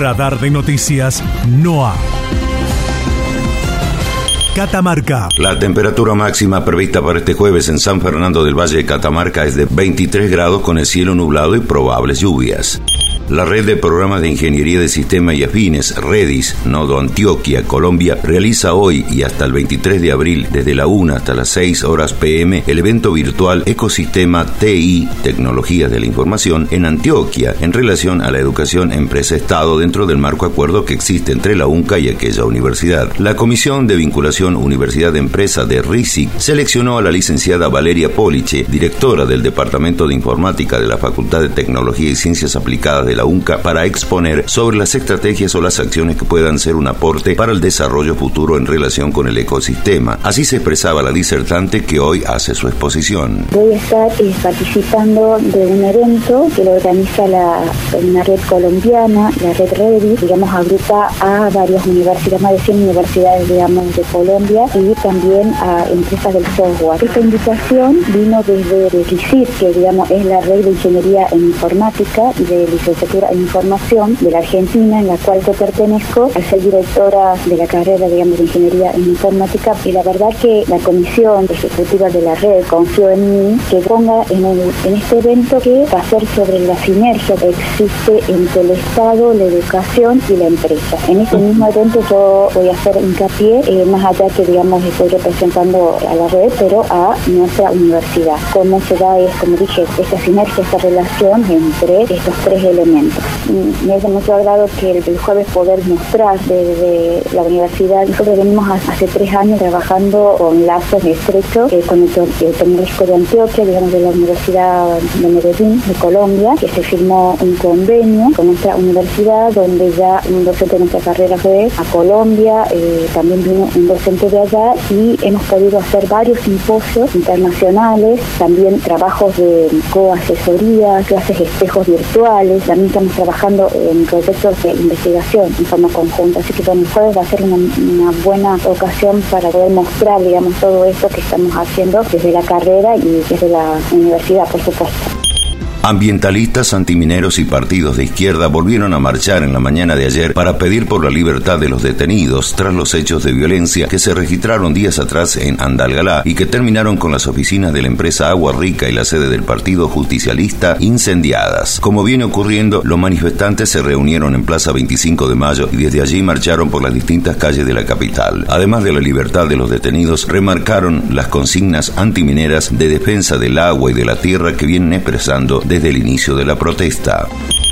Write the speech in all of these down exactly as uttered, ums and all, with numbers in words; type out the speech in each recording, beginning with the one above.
Radar de Noticias NOA. Catamarca. La temperatura máxima prevista para este jueves en San Fernando del Valle de Catamarca es de veintitrés grados con el cielo nublado y probables lluvias. La Red de Programas de Ingeniería de Sistemas y Afines, REDIS, Nodo Antioquia, Colombia, realiza hoy y hasta el veintitrés de abril, desde la una hasta las seis horas pe eme, el evento virtual Ecosistema T I, Tecnologías de la Información, en Antioquia, en relación a la educación empresa-estado dentro del marco acuerdo que existe entre la UNCA y aquella universidad. La Comisión de Vinculación Universidad-Empresa de RISIC seleccionó a la licenciada Valeria Poliche, directora del Departamento de Informática de la Facultad de Tecnología y Ciencias Aplicadas de la UNCA, para exponer sobre las estrategias o las acciones que puedan ser un aporte para el desarrollo futuro en relación con el ecosistema. Así se expresaba la disertante, que hoy hace su exposición. Voy a estar eh, participando de un evento que lo organiza la, una red colombiana, la red REDIS, digamos, agrupa a varias universidades, más de cien universidades, digamos, de Colombia, y también a empresas del software. Esta invitación vino desde RISIC, que digamos es la red de ingeniería en informática y de licenciatura en información de la Argentina, en la cual yo pertenezco, al ser directora de la carrera, digamos, de ingeniería en informática. Y la verdad que la comisión ejecutiva de la red confió en mí que ponga en, el, en este evento, que va a ser sobre la sinergia que existe entre el Estado, la educación y la empresa. En este mismo evento yo voy a hacer hincapié, eh, más allá que digamos estoy representando a la red, pero a nuestra universidad. Cómo se da, es, como dije, esta sinergia, esta relación entre estos tres elementos. Me hace mucho agrado que el, el jueves poder mostrar desde la universidad. Nosotros venimos hace tres años trabajando con lazos estrechos eh, con el, el Tecnológico de Antioquia, digamos, de la Universidad de Medellín, de Colombia, que se firmó un convenio con nuestra universidad, donde ya un docente de nuestra carrera fue a Colombia, eh, también vino un docente de allá, y hemos podido hacer varios simposios internacionales, también trabajos de coasesoría, clases de espejos virtuales. También estamos trabajando en proyectos de investigación en forma conjunta, así que bueno, el jueves va a ser una, una buena ocasión para poder mostrar, digamos, todo esto que estamos haciendo desde la carrera y desde la universidad, por supuesto. Ambientalistas, antimineros y partidos de izquierda volvieron a marchar en la mañana de ayer para pedir por la libertad de los detenidos tras los hechos de violencia que se registraron días atrás en Andalgalá y que terminaron con las oficinas de la empresa Agua Rica y la sede del Partido Justicialista incendiadas. Como viene ocurriendo, los manifestantes se reunieron en Plaza veinticinco de Mayo y desde allí marcharon por las distintas calles de la capital. Además de la libertad de los detenidos, remarcaron las consignas antimineras de defensa del agua y de la tierra que vienen expresando desde el inicio de la protesta.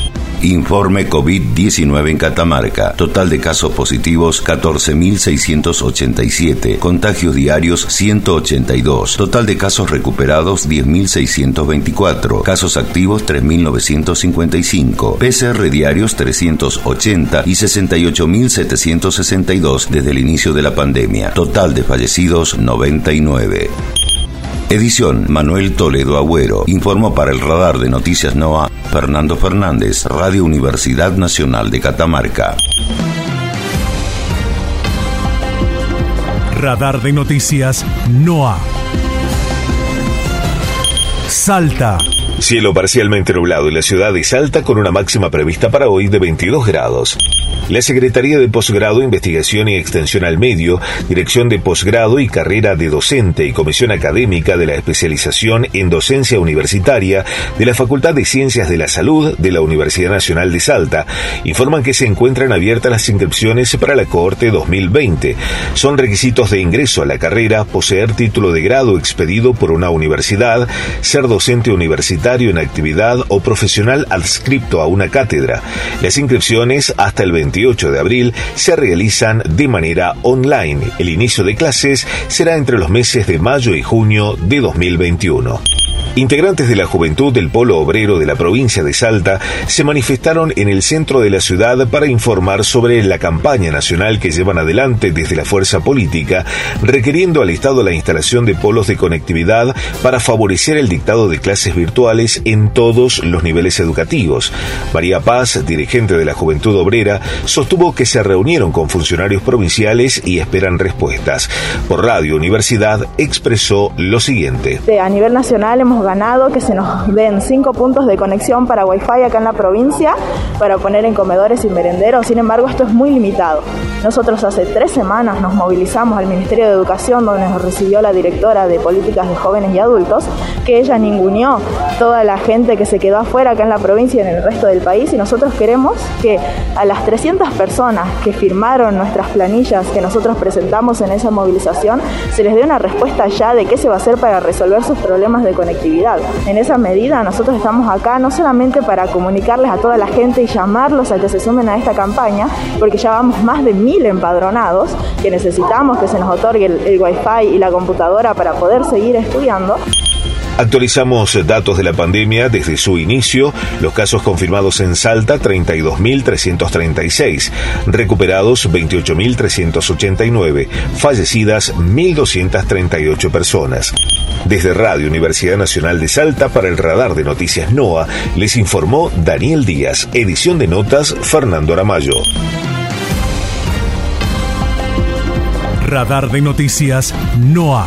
Informe COVID diecinueve en Catamarca. Total de casos positivos catorce mil seiscientos ochenta y siete. Contagios diarios ciento ochenta y dos. Total de casos recuperados diez mil seiscientos veinticuatro. Casos activos tres mil novecientos cincuenta y cinco. P C R diarios trescientos ochenta y sesenta y ocho mil setecientos sesenta y dos desde el inicio de la pandemia. Total de fallecidos noventa y nueve. Edición Manuel Toledo Agüero. Informó para el Radar de Noticias NOA Fernando Fernández, Radio Universidad Nacional de Catamarca. Radar de Noticias NOA. Salta. Cielo parcialmente nublado en la ciudad de Salta con una máxima prevista para hoy de veintidós grados. La Secretaría de Posgrado, Investigación y Extensión al Medio, Dirección de Posgrado y Carrera de Docente y Comisión Académica de la Especialización en Docencia Universitaria de la Facultad de Ciencias de la Salud de la Universidad Nacional de Salta informan que se encuentran abiertas las inscripciones para la cohorte dos mil veinte. Son requisitos de ingreso a la carrera poseer título de grado expedido por una universidad, ser docente universitario en actividad o profesional adscripto a una cátedra. Las inscripciones hasta el veintiocho de abril se realizan de manera online. El inicio de clases será entre los meses de mayo y junio de dos mil veintiuno. Integrantes de la juventud del Polo Obrero de la provincia de Salta se manifestaron en el centro de la ciudad para informar sobre la campaña nacional que llevan adelante desde la fuerza política, requiriendo al Estado la instalación de polos de conectividad para favorecer el dictado de clases virtuales en todos los niveles educativos. María Paz, dirigente de la Juventud Obrera, sostuvo que se reunieron con funcionarios provinciales y esperan respuestas. Por Radio Universidad expresó lo siguiente. A nivel nacional hemos hemos ganado que se nos den cinco puntos de conexión para Wi-Fi acá en la provincia para poner en comedores y merenderos. Sin embargo, esto es muy limitado. Nosotros hace tres semanas nos movilizamos al Ministerio de Educación, donde nos recibió la directora de Políticas de Jóvenes y Adultos, que ella ninguneó toda la gente que se quedó afuera acá en la provincia y en el resto del país, y nosotros queremos que a las trescientas personas que firmaron nuestras planillas que nosotros presentamos en esa movilización se les dé una respuesta ya de qué se va a hacer para resolver sus problemas de conectividad. En esa medida nosotros estamos acá no solamente para comunicarles a toda la gente y llamarlos a que se sumen a esta campaña, porque ya vamos más de mil empadronados que necesitamos que se nos otorgue el, el Wi-Fi y la computadora para poder seguir estudiando. Actualizamos datos de la pandemia desde su inicio. Los casos confirmados en Salta, treinta y dos mil trescientos treinta y seis. Recuperados, veintiocho mil trescientos ochenta y nueve. Fallecidas, mil doscientas treinta y ocho personas. Desde Radio Universidad Nacional de Salta, para el Radar de Noticias NOA, les informó Daniel Díaz. Edición de notas, Fernando Aramayo. Radar de Noticias NOA.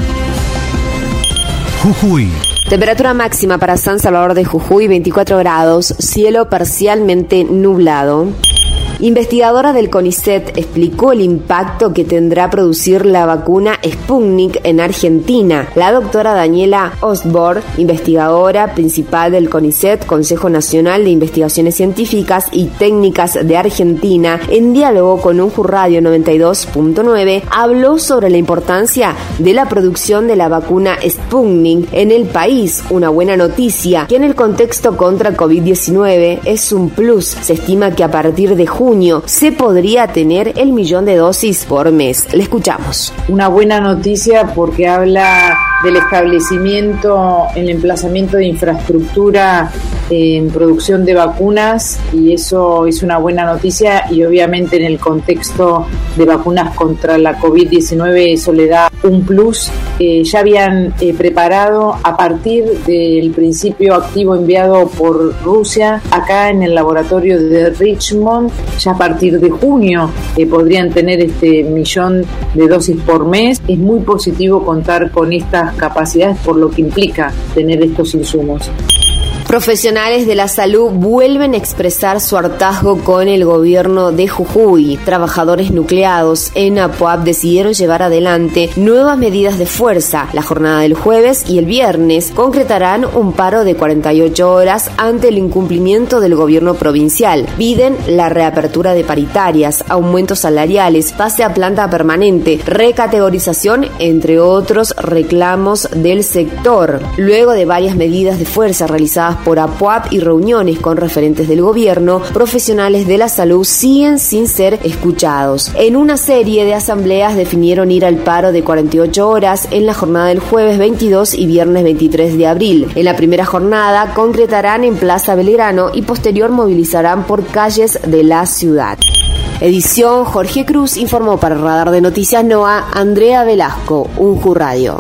Jujuy. Temperatura máxima para San Salvador de Jujuy, veinticuatro grados, cielo parcialmente nublado. Investigadora del CONICET explicó el impacto que tendrá producir la vacuna Sputnik en Argentina. La doctora Daniela Osborne, investigadora principal del CONICET, Consejo Nacional de Investigaciones Científicas y Técnicas de Argentina, en diálogo con Unju Radio noventa y dos punto nueve, habló sobre la importancia de la producción de la vacuna Sputnik en el país. Una buena noticia que en el contexto contra el COVID diecinueve es un plus. Se estima que a partir de junio se podría tener el millón de dosis por mes. Le escuchamos. Una buena noticia porque habla del establecimiento, el emplazamiento de infraestructura en producción de vacunas, y eso es una buena noticia, y obviamente en el contexto de vacunas contra la COVID diecinueve eso le da un plus. Eh, ya habían eh, preparado a partir del principio activo enviado por Rusia acá en el laboratorio de Richmond. Ya a partir de junio eh, podrían tener este millón de dosis por mes. Es muy positivo contar con estas capacidades por lo que implica tener estos insumos. Profesionales de la salud vuelven a expresar su hartazgo con el gobierno de Jujuy. Trabajadores nucleados en APUAP decidieron llevar adelante nuevas medidas de fuerza. La jornada del jueves y el viernes concretarán un paro de cuarenta y ocho horas ante el incumplimiento del gobierno provincial. Piden la reapertura de paritarias, aumentos salariales, pase a planta permanente, recategorización, entre otros reclamos del sector. Luego de varias medidas de fuerza realizadas por APUAP y reuniones con referentes del gobierno, profesionales de la salud siguen sin ser escuchados. En una serie de asambleas definieron ir al paro de cuarenta y ocho horas en la jornada del jueves veintidós y viernes veintitrés de abril. En la primera jornada concretarán en Plaza Belgrano y posterior movilizarán por calles de la ciudad. Edición Jorge Cruz, informó para Radar de Noticias NOA Andrea Velasco, Unju Radio.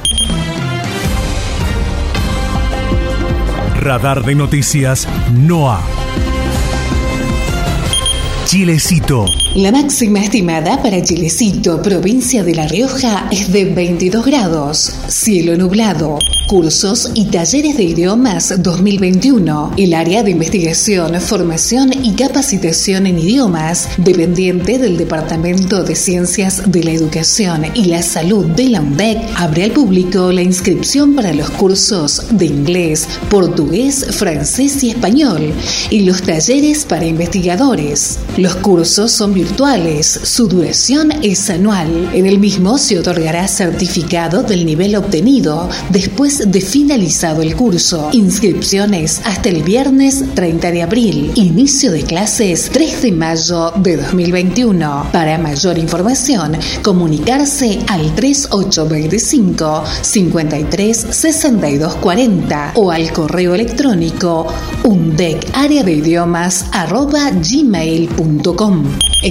Radar de Noticias NOA. Chilecito. La máxima estimada para Chilecito, provincia de La Rioja, es de veintidós grados, cielo nublado. Cursos y talleres de idiomas dos mil veintiuno. El área de investigación, formación y capacitación en idiomas, dependiente del Departamento de Ciencias de la Educación y la Salud de la UNDEC, abre al público la inscripción para los cursos de inglés, portugués, francés y español, y los talleres para investigadores. Los cursos son virtuales, su duración es anual. En el mismo se otorgará certificado del nivel obtenido después de finalizado el curso. Inscripciones hasta el viernes treinta de abril. Inicio de clases tres de mayo de dos mil veintiuno. Para mayor información, comunicarse al tres ocho veinticinco, cincuenta y tres, sesenta y dos cuarenta o al correo electrónico undec área de idiomas arroba gmail punto com.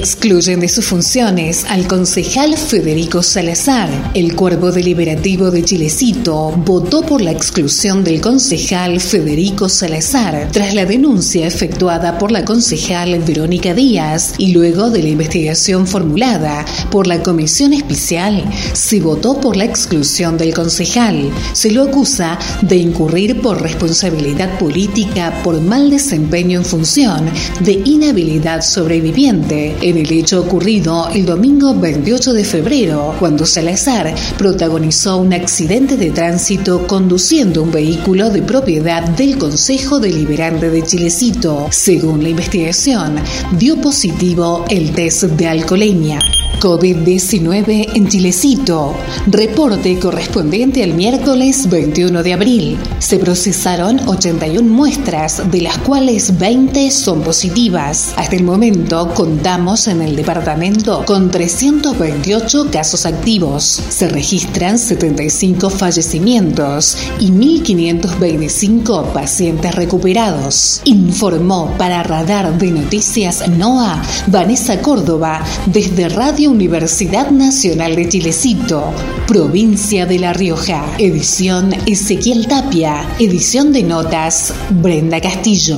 Excluyen de sus funciones al concejal Federico Salazar. El Cuerpo Deliberativo de Chilecito votó por la exclusión del concejal Federico Salazar tras la denuncia efectuada por la concejal Verónica Díaz y luego de la investigación formulada por la Comisión Especial. Se votó por la exclusión del concejal. Se lo acusa de incurrir por responsabilidad política por mal desempeño en función de inhabilidad sobreviviente en el hecho ocurrido el domingo veintiocho de febrero, cuando Salazar protagonizó un accidente de tránsito conduciendo un vehículo de propiedad del Consejo Deliberante de Chilecito. Según la investigación, dio positivo el test de alcoholemia. COVID diecinueve en Chilecito. Reporte correspondiente al miércoles veintiuno de abril. Se procesaron ochenta y una muestras, de las cuales veinte son positivas. Hasta el momento contamos en el departamento con trescientos veintiocho casos activos. Se registran setenta y cinco fallecimientos y mil quinientos veinticinco pacientes recuperados. Informó para Radar de Noticias NOA Vanessa Córdoba desde Radio Universidad Nacional de Chilecito, provincia de La Rioja. Edición Ezequiel Tapia. Edición de notas Brenda Castillo.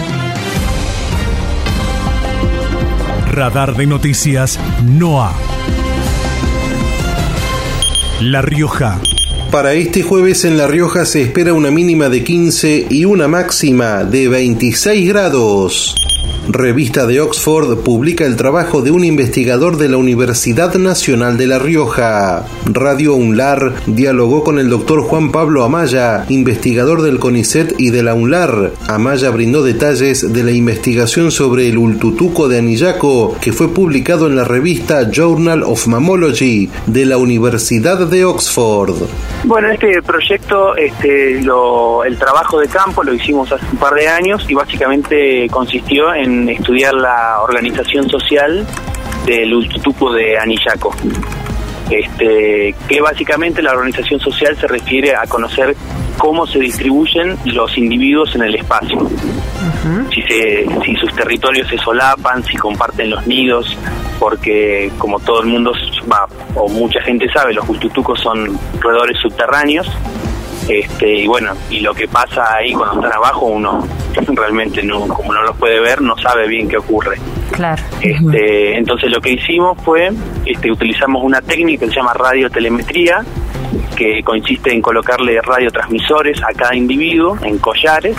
Radar de Noticias NOA. La Rioja. Para este jueves en La Rioja se espera una mínima de quince y una máxima de veintiséis grados. Revista de Oxford publica el trabajo de un investigador de la Universidad Nacional de La Rioja. Radio UNLAR dialogó con el doctor Juan Pablo Amaya, investigador del CONICET y de la UNLAR. Amaya brindó detalles de la investigación sobre el ultutuco de Anillaco, que fue publicado en la revista Journal of Mammalogy de la Universidad de Oxford. Bueno, este proyecto, este, lo, el trabajo de campo lo hicimos hace un par de años y básicamente consistió en estudiar la organización social del ultutuco de Anillaco. Este, que básicamente la organización social se refiere a conocer cómo se distribuyen los individuos en el espacio. Uh-huh. Si, se, si sus territorios se solapan, si comparten los nidos, porque como todo el mundo va, o mucha gente sabe, los ultutucos son roedores subterráneos. Este, y bueno, y lo que pasa ahí cuando están abajo, uno realmente no, como no los puede ver, no sabe bien qué ocurre. Claro. Este, entonces lo que hicimos fue, este, utilizamos una técnica que se llama radiotelemetría, que consiste en colocarle radiotransmisores a cada individuo en collares,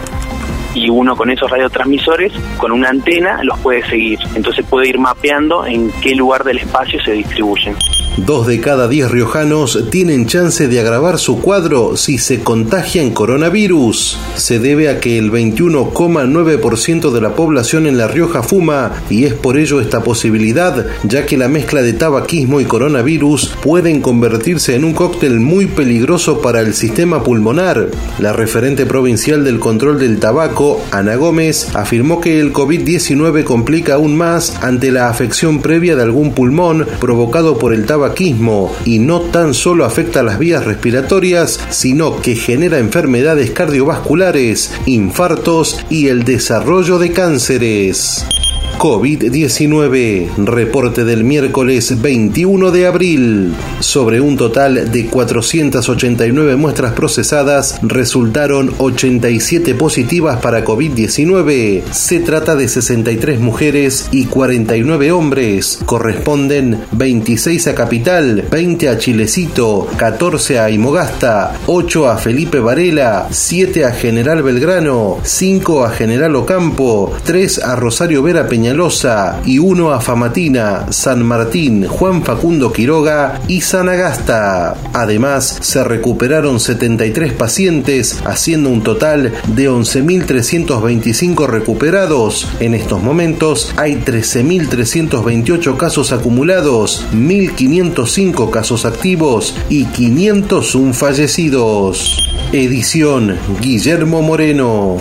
y uno con esos radiotransmisores, con una antena, los puede seguir. Entonces puede ir mapeando en qué lugar del espacio se distribuyen. Dos de cada diez riojanos tienen chance de agravar su cuadro si se contagian coronavirus. Se debe a que el veintiuno coma nueve por ciento de la población en La Rioja fuma, y es por ello esta posibilidad, ya que la mezcla de tabaquismo y coronavirus pueden convertirse en un cóctel muy peligroso para el sistema pulmonar. La referente provincial del control del tabaco, Ana Gómez, afirmó que el COVID diecinueve complica aún más ante la afección previa de algún pulmón provocado por el tabaquismo, y no tan solo afecta las vías respiratorias, sino que genera enfermedades cardiovasculares, infartos y el desarrollo de cánceres. COVID diecinueve, reporte del miércoles veintiuno de abril. Sobre un total de cuatrocientas ochenta y nueve muestras procesadas, resultaron ochenta y siete positivas para COVID diecinueve. Se trata de sesenta y tres mujeres y cuarenta y nueve hombres. Corresponden veintiséis a Capital, veinte a Chilecito, catorce a Imogasta, ocho a Felipe Varela, siete a General Belgrano, cinco a General Ocampo, tres a Rosario Vera Peñalosa y uno a Famatina, San Martín, Juan Facundo Quiroga y San Agasta. Además, se recuperaron setenta y tres pacientes, haciendo un total de once mil trescientos veinticinco recuperados. En estos momentos hay trece mil trescientos veintiocho casos acumulados, mil quinientos cinco casos activos y quinientos uno fallecidos. Edición Guillermo Moreno.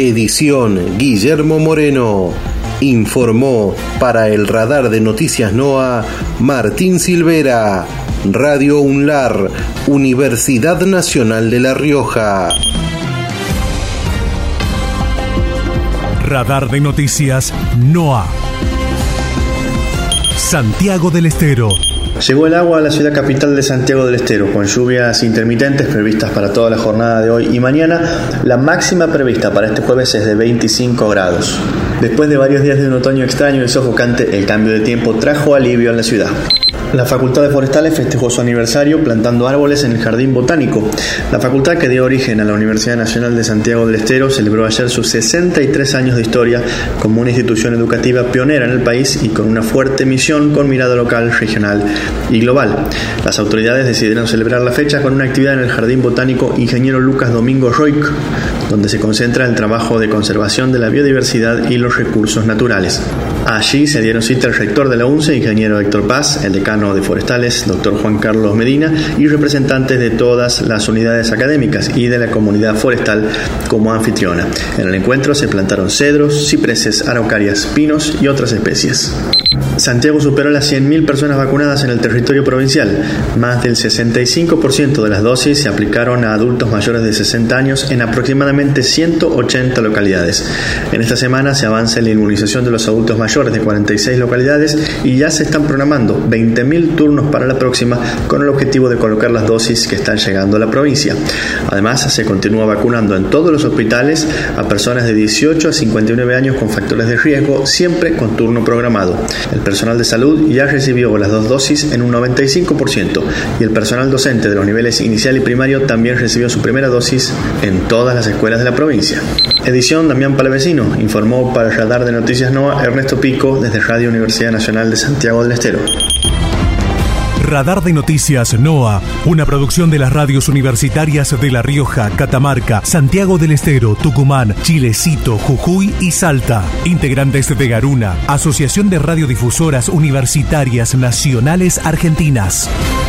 Edición Guillermo Moreno. Informó para el Radar de Noticias NOA Martín Silvera. Radio UNLAR, Universidad Nacional de La Rioja. Radar de Noticias NOA. Santiago del Estero. Llegó el agua a la ciudad capital de Santiago del Estero, con lluvias intermitentes previstas para toda la jornada de hoy y mañana. La máxima prevista para este jueves es de veinticinco grados. Después de varios días de un otoño extraño y sofocante, el cambio de tiempo trajo alivio en la ciudad. La Facultad de Forestales festejó su aniversario plantando árboles en el Jardín Botánico. La facultad, que dio origen a la Universidad Nacional de Santiago del Estero, celebró ayer sus sesenta y tres años de historia como una institución educativa pionera en el país y con una fuerte misión con mirada local, regional y global. Las autoridades decidieron celebrar la fecha con una actividad en el Jardín Botánico Ingeniero Lucas Domingo Roig, donde se concentra el trabajo de conservación de la biodiversidad y los recursos naturales. Allí se dieron cita el rector de la UNCE, ingeniero Héctor Paz, el decano de Forestales, doctor Juan Carlos Medina, y representantes de todas las unidades académicas y de la comunidad forestal como anfitriona. En el encuentro se plantaron cedros, cipreses, araucarias, pinos y otras especies. Santiago superó las cien mil personas vacunadas en el territorio provincial. Más del sesenta y cinco por ciento de las dosis se aplicaron a adultos mayores de sesenta años en aproximadamente ciento ochenta localidades. En esta semana se avanza en la inmunización de los adultos mayores de cuarenta y seis localidades y ya se están programando veinte mil turnos para la próxima, con el objetivo de colocar las dosis que están llegando a la provincia. Además, se continúa vacunando en todos los hospitales a personas de dieciocho a cincuenta y nueve años con factores de riesgo, siempre con turno programado. El personal de salud ya recibió las dos dosis en un noventa y cinco por ciento y el personal docente de los niveles inicial y primario también recibió su primera dosis en todas las escuelas de la provincia. Edición Damián Palavecino, informó para el Radar de Noticias NOA Ernesto Pico desde Radio Universidad Nacional de Santiago del Estero. Radar de Noticias NOA, una producción de las radios universitarias de La Rioja, Catamarca, Santiago del Estero, Tucumán, Chilecito, Jujuy y Salta. Integrantes de Garuna, Asociación de Radiodifusoras Universitarias Nacionales Argentinas.